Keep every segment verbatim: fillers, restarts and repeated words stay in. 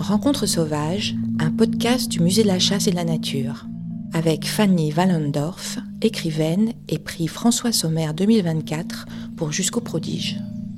Rencontres sauvages, un podcast du Musée de la Chasse et de la Nature, avec Fanny Wallendorf, écrivaine et prix François Sommer deux mille vingt-quatre pour Jusqu'au prodige.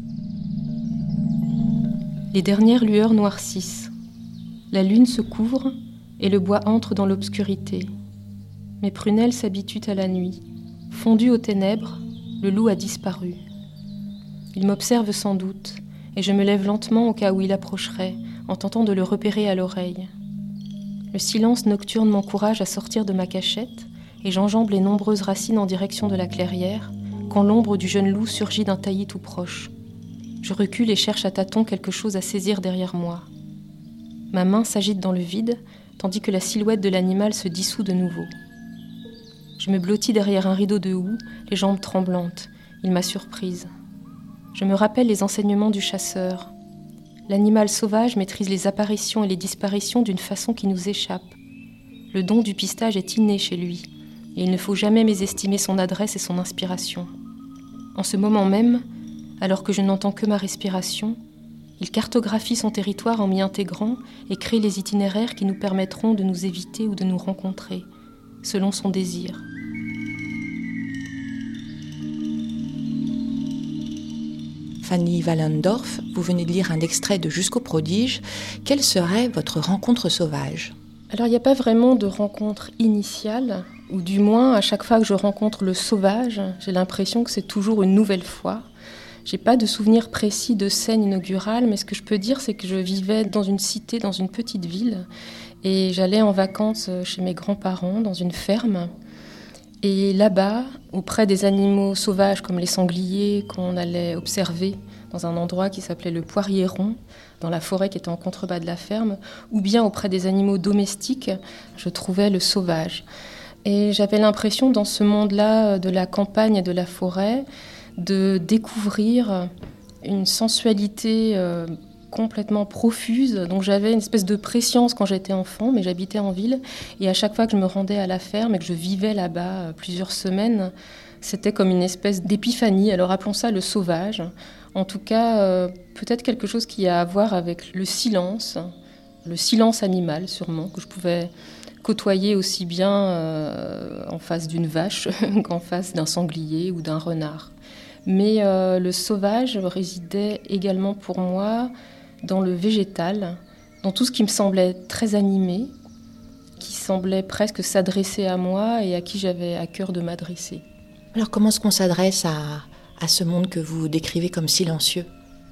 Les dernières lueurs noircissent. La lune se couvre et le bois entre dans l'obscurité. Mes prunelles s'habituent à la nuit. Fondu aux ténèbres, le loup a disparu. Il m'observe sans doute, et je me lève lentement au cas où il approcherait, en tentant de le repérer à l'oreille. Le silence nocturne m'encourage à sortir de ma cachette, et j'enjambe les nombreuses racines en direction de la clairière, quand l'ombre du jeune loup surgit d'un taillis tout proche. Je recule et cherche à tâtons quelque chose à saisir derrière moi. Ma main s'agite dans le vide, tandis que la silhouette de l'animal se dissout de nouveau. Je me blottis derrière un rideau de houx, les jambes tremblantes. Il m'a surprise. Je me rappelle les enseignements du chasseur. L'animal sauvage maîtrise les apparitions et les disparitions d'une façon qui nous échappe. Le don du pistage est inné chez lui, et il ne faut jamais mésestimer son adresse et son inspiration. En ce moment même, alors que je n'entends que ma respiration, il cartographie son territoire en m'y intégrant et crée les itinéraires qui nous permettront de nous éviter ou de nous rencontrer, selon son désir. Fanny Wallendorf, vous venez de lire un extrait de Jusqu'au prodige. Quelle serait votre rencontre sauvage ? Alors il n'y a pas vraiment de rencontre initiale, ou du moins à chaque fois que je rencontre le sauvage, j'ai l'impression que c'est toujours une nouvelle fois. J'ai pas de souvenir précis de scène inaugurale, mais ce que je peux dire, c'est que je vivais dans une cité, dans une petite ville, et j'allais en vacances chez mes grands-parents, dans une ferme. Et là-bas, auprès des animaux sauvages comme les sangliers qu'on allait observer dans un endroit qui s'appelait le Poirier Rond, dans la forêt qui était en contrebas de la ferme, ou bien auprès des animaux domestiques, je trouvais le sauvage. Et j'avais l'impression, dans ce monde-là de la campagne et de la forêt, de découvrir une sensualité euh, complètement profuse. Donc j'avais une espèce de prescience quand j'étais enfant, mais j'habitais en ville. Et à chaque fois que je me rendais à la ferme et que je vivais là-bas plusieurs semaines, c'était comme une espèce d'épiphanie. Alors appelons ça le sauvage. En tout cas, euh, peut-être quelque chose qui a à voir avec le silence, le silence animal sûrement, que je pouvais côtoyer aussi bien euh, en face d'une vache qu'en face d'un sanglier ou d'un renard. Mais euh, le sauvage résidait également pour moi dans le végétal, dans tout ce qui me semblait très animé, qui semblait presque s'adresser à moi et à qui j'avais à cœur de m'adresser. Alors comment est-ce qu'on s'adresse à, à ce monde que vous décrivez comme silencieux ?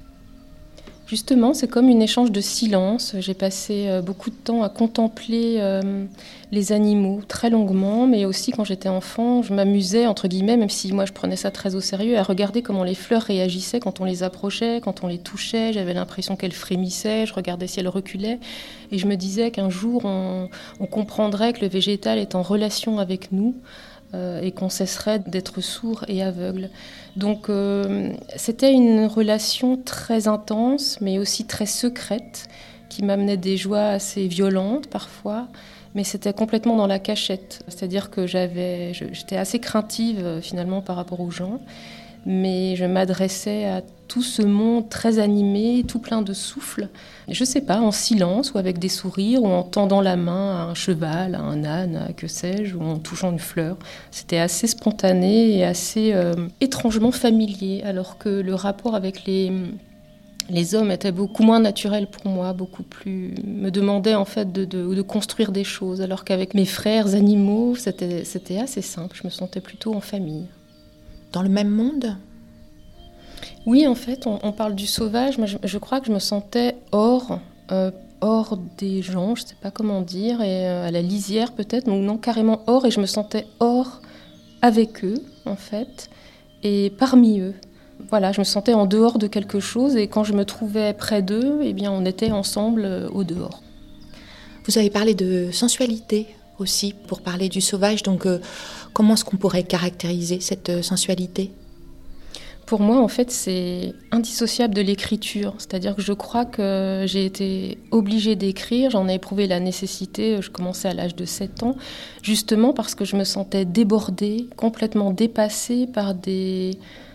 Justement, c'est comme un échange de silence. J'ai passé beaucoup de temps à contempler euh, les animaux très longuement, mais aussi quand j'étais enfant, je m'amusais, entre guillemets, même si moi je prenais ça très au sérieux, à regarder comment les fleurs réagissaient quand on les approchait, quand on les touchait. J'avais l'impression qu'elles frémissaient, je regardais si elles reculaient, et je me disais qu'un jour on, on comprendrait que le végétal est en relation avec nous, et qu'on cesserait d'être sourd et aveugle. Donc euh, c'était une relation très intense, mais aussi très secrète, qui m'amenait des joies assez violentes parfois, mais c'était complètement dans la cachette. C'est-à-dire que j'avais, je, j'étais assez craintive finalement par rapport aux gens, mais je m'adressais à tout ce monde très animé, tout plein de souffle. Je ne sais pas, en silence ou avec des sourires, ou en tendant la main à un cheval, à un âne, à que sais-je, ou en touchant une fleur. C'était assez spontané et assez euh, étrangement familier, alors que le rapport avec les, les hommes était beaucoup moins naturel pour moi, beaucoup plus... me demandait en fait de, de, de construire des choses, alors qu'avec mes frères animaux, c'était, c'était assez simple, je me sentais plutôt en famille. Dans le même monde ? Oui, en fait, on, on parle du sauvage, mais je, je crois que je me sentais hors, euh, hors des gens, je ne sais pas comment dire, et euh, à la lisière peut-être, donc non, carrément hors, et je me sentais hors avec eux, en fait, et parmi eux. Voilà, je me sentais en dehors de quelque chose, et quand je me trouvais près d'eux, eh bien, on était ensemble euh, au dehors. Vous avez parlé de sensualité aussi, pour parler du sauvage, donc euh, comment est-ce qu'on pourrait caractériser cette euh, sensualité ? Pour moi, en fait, c'est indissociable de l'écriture. C'est-à-dire que je crois que j'ai été obligée d'écrire, j'en ai éprouvé la nécessité, je commençais à l'âge de sept ans, justement parce que je me sentais débordée, complètement dépassée par des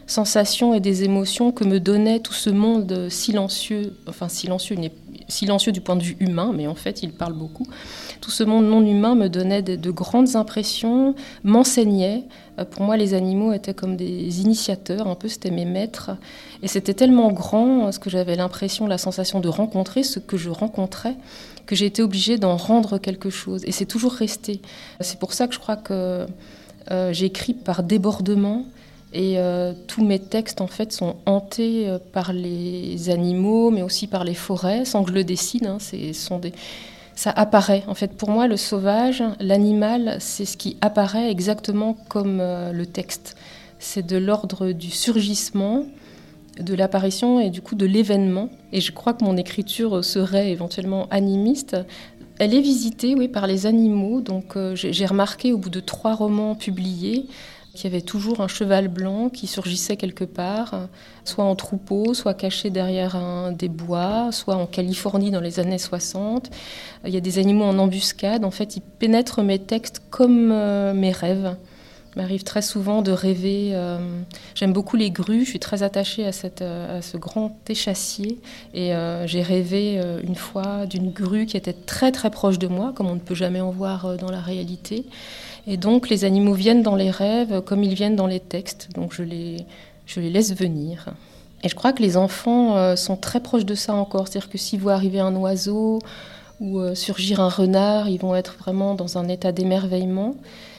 sensations et des émotions que me donnait tout ce monde silencieux, enfin silencieux, il n'est silencieux du point de vue humain, mais en fait il parle beaucoup. Tout ce monde non humain me donnait de, de grandes impressions, m'enseignait. Pour moi, les animaux étaient comme des initiateurs, un peu, c'était mes maîtres. Et c'était tellement grand, parce que j'avais l'impression, la sensation de rencontrer ce que je rencontrais, que j'ai été obligée d'en rendre quelque chose. Et c'est toujours resté. C'est pour ça que je crois que euh, j'écris par débordement. Et euh, tous mes textes, en fait, sont hantés euh, par les animaux, mais aussi par les forêts, sans que je le décide. Hein, c'est, sont des... Ça apparaît. En fait, pour moi, le sauvage, l'animal, c'est ce qui apparaît exactement comme euh, le texte. C'est de l'ordre du surgissement, de l'apparition et du coup de l'événement. Et je crois que mon écriture serait éventuellement animiste. Elle est visitée, oui, par les animaux. Donc, euh, j'ai, j'ai remarqué au bout de trois romans publiés qu'il y avait toujours un cheval blanc qui surgissait quelque part, soit en troupeau, soit caché derrière un, des bois, soit en Californie dans les années soixante. Il y a des animaux en embuscade. En fait, ils pénètrent mes textes comme euh, mes rêves. Il m'arrive très souvent de rêver. Euh, j'aime beaucoup les grues. Je suis très attachée à, cette, à ce grand échassier. Et euh, j'ai rêvé euh, une fois d'une grue qui était très très proche de moi, comme on ne peut jamais en voir euh, dans la réalité. Et donc, les animaux viennent dans les rêves comme ils viennent dans les textes. Donc, je les, je les laisse venir. Et je crois que les enfants euh, sont très proches de ça encore. C'est-à-dire que s'ils voient arriver un oiseau ou euh, surgir un renard, ils vont être vraiment dans un état d'émerveillement.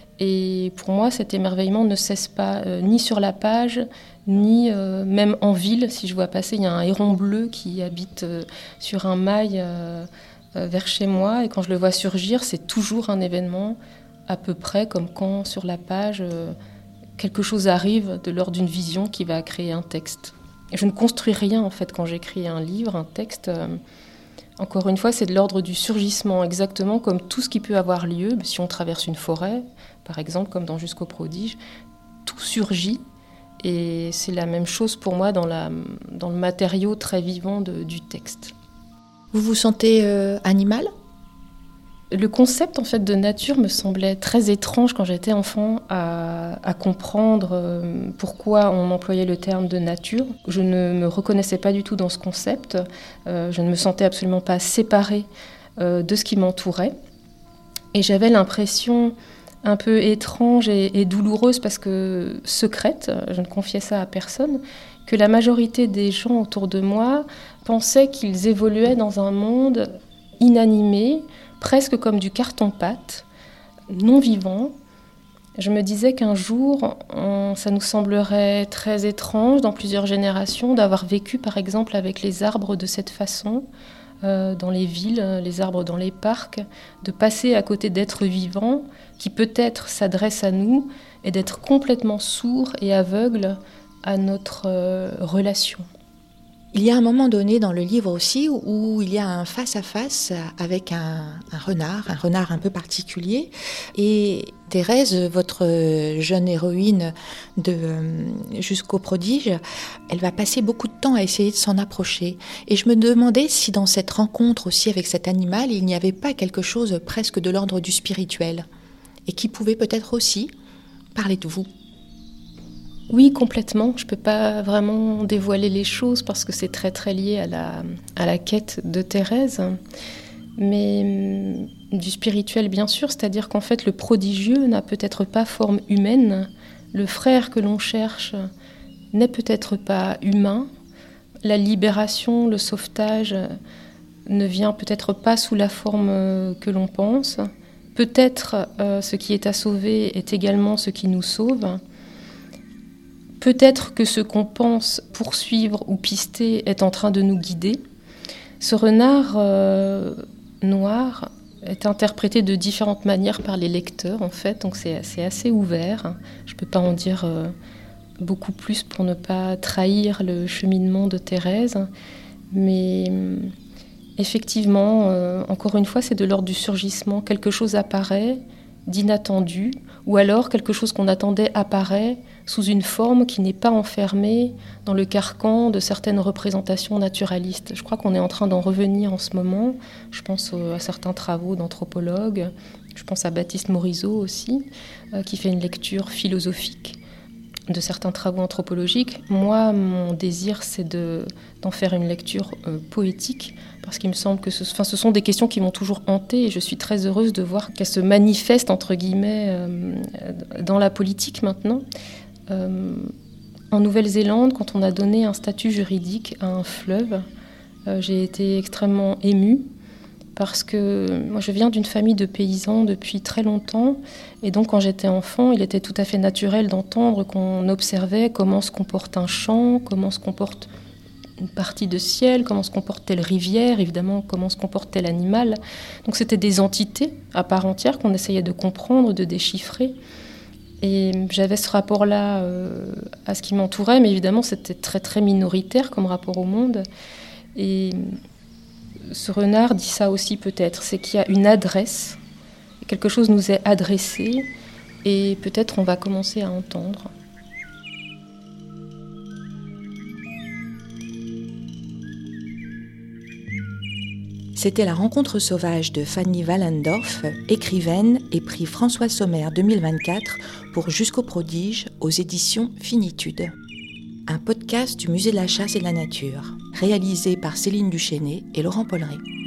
Et pour moi, cet émerveillement ne cesse pas, euh, ni sur la page, ni euh, même en ville. Si je vois passer, il y a un héron bleu qui habite euh, sur un mail euh, euh, vers chez moi. Et quand je le vois surgir, c'est toujours un événement à peu près comme quand sur la page euh, quelque chose arrive de l'ordre d'une vision qui va créer un texte. Et je ne construis rien en fait quand j'écris un livre, un texte. Euh, encore une fois, c'est de l'ordre du surgissement, exactement comme tout ce qui peut avoir lieu. Si on traverse une forêt, par exemple, comme dans Jusqu'au prodige, tout surgit. Et c'est la même chose pour moi dans, la, dans le matériau très vivant de, du texte. Vous vous sentez euh, animal ? Le concept en fait de nature me semblait très étrange quand j'étais enfant à, à comprendre euh, pourquoi on employait le terme de nature. Je ne me reconnaissais pas du tout dans ce concept. Euh, je ne me sentais absolument pas séparée euh, de ce qui m'entourait. Et j'avais l'impression un peu étrange et, et douloureuse parce que secrète, je ne confiais ça à personne, que la majorité des gens autour de moi pensaient qu'ils évoluaient dans un monde inanimé, presque comme du carton-pâte, non vivant. Je me disais qu'un jour, on, ça nous semblerait très étrange dans plusieurs générations d'avoir vécu par exemple avec les arbres de cette façon, euh, dans les villes, les arbres dans les parcs, de passer à côté d'êtres vivants qui peut-être s'adressent à nous et d'être complètement sourds et aveugles à notre euh, relation. Il y a un moment donné dans le livre aussi où, où il y a un face-à-face avec un, un renard, un renard un peu particulier. Et Thérèse, votre jeune héroïne de Jusqu'au prodige, elle va passer beaucoup de temps à essayer de s'en approcher. Et je me demandais si dans cette rencontre aussi avec cet animal, il n'y avait pas quelque chose presque de l'ordre du spirituel et qui pouvait peut-être aussi parler de vous. Oui, complètement. Je ne peux pas vraiment dévoiler les choses parce que c'est très très lié à la, à la quête de Thérèse. Mais du spirituel, bien sûr, c'est-à-dire qu'en fait, le prodigieux n'a peut-être pas forme humaine. Le frère que l'on cherche n'est peut-être pas humain. La libération, le sauvetage ne vient peut-être pas sous la forme que l'on pense. Peut-être euh, ce qui est à sauver est également ce qui nous sauve. Peut-être que ce qu'on pense poursuivre ou pister est en train de nous guider. Ce renard euh, noir est interprété de différentes manières par les lecteurs, en fait, donc c'est, c'est assez ouvert. Je ne peux pas en dire euh, beaucoup plus pour ne pas trahir le cheminement de Thérèse, mais effectivement, euh, encore une fois, c'est de l'ordre du surgissement. Quelque chose apparaît d'inattendu, ou alors quelque chose qu'on attendait apparaît sous une forme qui n'est pas enfermée dans le carcan de certaines représentations naturalistes. Je crois qu'on est en train d'en revenir en ce moment. Je pense à certains travaux d'anthropologues. Je pense à Baptiste Morisot aussi, qui fait une lecture philosophique de certains travaux anthropologiques. Moi, mon désir, c'est de, d'en faire une lecture euh, poétique, parce qu'il me semble que ce, enfin, ce sont des questions qui m'ont toujours hantée, et je suis très heureuse de voir qu'elles se manifestent, entre guillemets, euh, dans la politique maintenant. Euh, en Nouvelle-Zélande, quand on a donné un statut juridique à un fleuve, euh, j'ai été extrêmement émue, parce que moi je viens d'une famille de paysans depuis très longtemps, et donc quand j'étais enfant, il était tout à fait naturel d'entendre qu'on observait comment se comporte un champ, comment se comporte une partie de ciel, comment se comporte telle rivière, évidemment comment se comporte tel animal. Donc c'était des entités à part entière qu'on essayait de comprendre, de déchiffrer. Et j'avais ce rapport-là euh, à ce qui m'entourait, mais évidemment c'était très très minoritaire comme rapport au monde. Et ce renard dit ça aussi peut-être, c'est qu'il y a une adresse, quelque chose nous est adressé, et peut-être on va commencer à entendre. C'était La rencontre sauvage de Fanny Wallendorf, écrivaine et prix François Sommer deux mille vingt-quatre pour Jusqu'au prodige aux éditions Finitude. Un podcast du Musée de la Chasse et de la Nature, réalisé par Céline Duchesnay et Laurent Polleret.